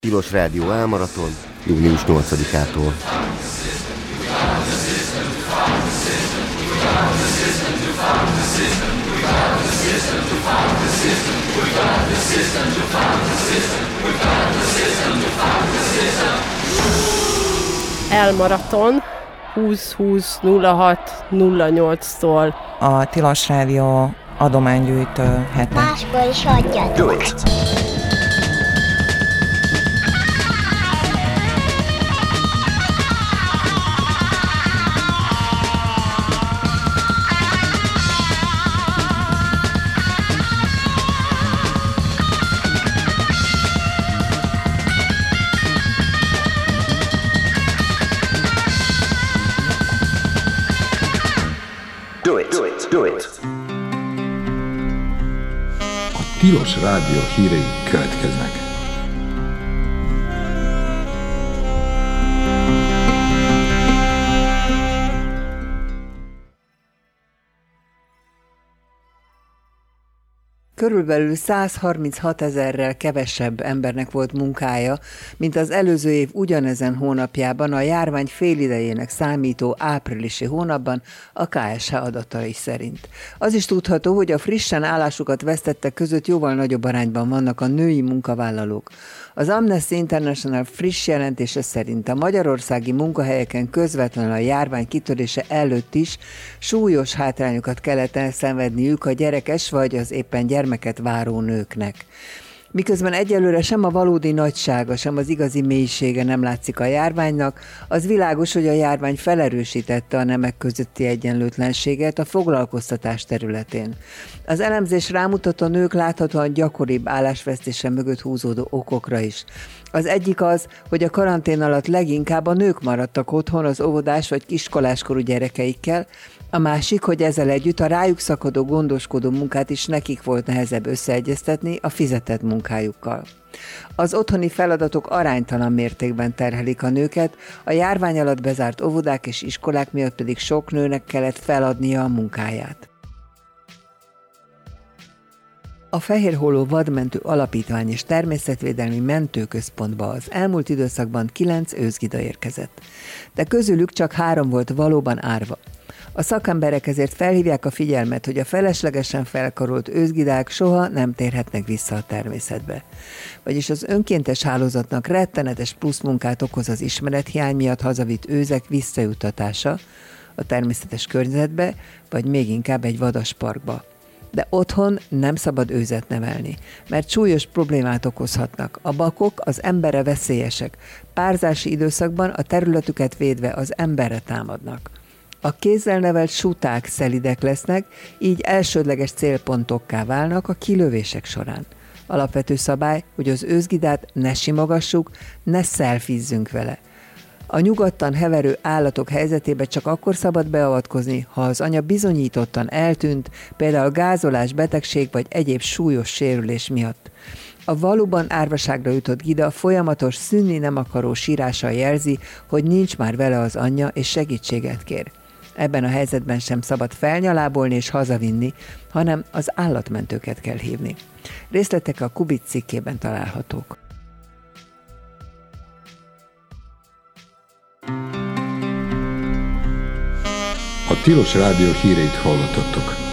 Tilos Rádió elmaraton, június 8-ától. Elmaraton 20-20-06-08-tól. A Tilos Rádió adománygyűjtő hete. Máskor is adjatok. Do it. A Tilos Rádió hírei következnek. Körülbelül 136 000-rel kevesebb embernek volt munkája, mint az előző év ugyanezen hónapjában, a járvány félidejének számító áprilisi hónapban a KSH adatai szerint. Az is tudható, hogy a frissen állásukat vesztettek között jóval nagyobb arányban vannak a női munkavállalók. Az Amnesty International friss jelentése szerint a magyarországi munkahelyeken közvetlenül a járvány kitörése előtt is súlyos hátrányokat kellett elszenvedniük a gyerekes vagy az éppen gyermeket váró nőknek. Miközben egyelőre sem a valódi nagysága, sem az igazi mélysége nem látszik a járványnak, az világos, hogy a járvány felerősítette a nemek közötti egyenlőtlenséget a foglalkoztatás területén. Az elemzés rámutat a nők láthatóan gyakoribb állásvesztése mögött húzódó okokra is. Az egyik az, hogy a karantén alatt leginkább a nők maradtak otthon az óvodás vagy kiskoláskorú gyerekeikkel, a másik, hogy ezzel együtt a rájuk szakadó gondoskodó munkát is nekik volt nehezebb összeegyeztetni a fizetett munkájukkal. Az otthoni feladatok aránytalan mértékben terhelik a nőket, a járvány alatt bezárt óvodák és iskolák miatt pedig sok nőnek kellett feladnia a munkáját. A Fehérholló Vadmentő Alapítvány és Természetvédelmi Mentőközpontba az elmúlt időszakban 9 őszgida érkezett, de közülük csak 3 volt valóban árva. A szakemberek ezért felhívják a figyelmet, hogy a feleslegesen felkarolt őszgidák soha nem térhetnek vissza a természetbe. Vagyis az önkéntes hálózatnak rettenetes pluszmunkát okoz az ismerethiány miatt hazavitt őzek visszajuttatása a természetes környezetbe, vagy még inkább egy vadasparkba. De otthon nem szabad őzet nevelni, mert súlyos problémát okozhatnak. A bakok az emberre veszélyesek, párzási időszakban a területüket védve az emberre támadnak. A kézzel nevelt suták szelidek lesznek, így elsődleges célpontokká válnak a kilövések során. Alapvető szabály, hogy az őszgidát ne simogassuk, ne szelfizzünk vele. A nyugodtan heverő állatok helyzetébe csak akkor szabad beavatkozni, ha az anya bizonyítottan eltűnt, például gázolás, betegség vagy egyéb súlyos sérülés miatt. A valóban árvaságra jutott gida folyamatos szűnni nem akaró sírással jelzi, hogy nincs már vele az anyja és segítséget kér. Ebben a helyzetben sem szabad felnyalábolni és hazavinni, hanem az állatmentőket kell hívni. Részletek a Kubit cikkében találhatók. A Tilos Rádió híreit hallottattok.